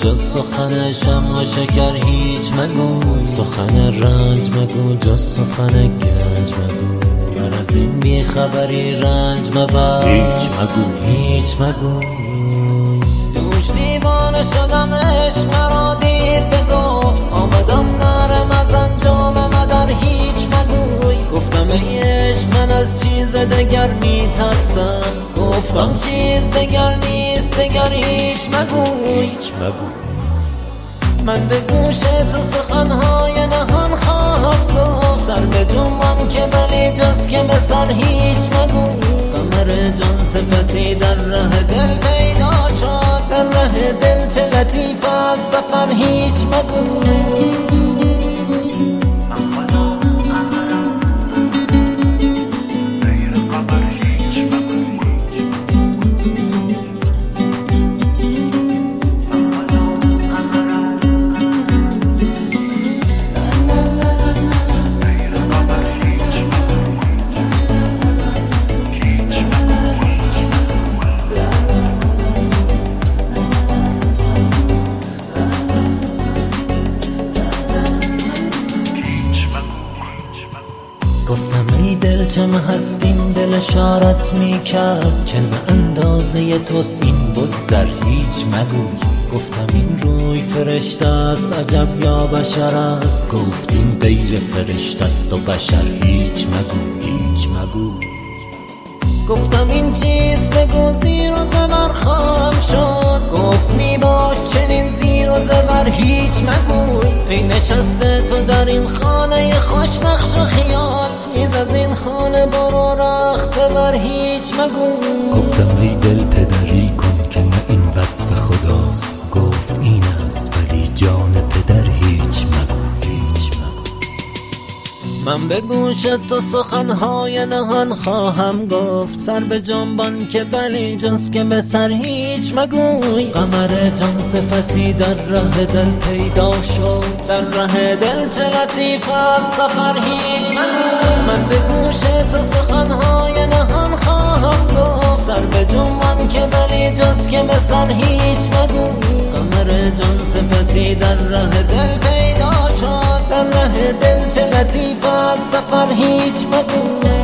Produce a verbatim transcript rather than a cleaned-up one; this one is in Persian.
جز سخن شمع و شکر هیچ مگو، سخن رنج مگو جز سخن گنج مگو، من از این بیخبری رنج مبر هیچ مگو هیچ مگو. دوش دیوانه شدم عشق مرا دید بگفت، آمدم نرم از انجام مدر هیچ مگوی. گفتم ای عشق من از چیز دگر می ترسم، گفتم چیز دگر نیست دگر هیچ مگو هیچ مگو. من به گوش تو سخنهای نهان خواهم گفت، سر به جنبم که ولی جز که به سر هیچ مگو. قمر جان صفتی در ره دل پیدا شد، در ره دل چه لطیف از سفر هیچ مگو. گفتم ای دل چه هستین دل اشارت می کرد، که به اندازه توست این بگذر هیچ مگوی. گفتم این روی فرشته است عجب یا بشر است، گفتیم غیر فرشته است و بشر هیچ مگو هیچ مگو. گفتم این چیز بگو زیر و زبر خواهم شد، گفت می باش چنین زیر و زبر هیچ مگوی. ای نشسته تو در این خانه خوش نقش و خیال، نیز از این خانه برو رخت ببر هیچ مگو. گفتم ای دل پدری کن که نه این وصف خداست، گفت این است ولی جان پدر هیچ مگو هیچ مگو. من به گوش تو سخنهای نهان خواهم گفت، سر به جنبان که بلی جز که به سر هیچ مگوی. قمر جان صفتی در راه دل پیدا شد، در راه دل چه لطیف از سفر هیچ مگو. من به گوش تو سخنهای نهان خواهم گفت، سر به جنبان که بلی جز که به سر هیچ مگو. قمر جان صفتی در راه دل پیدا شد، در راه دل چه لطیف از سفر هیچ مگو.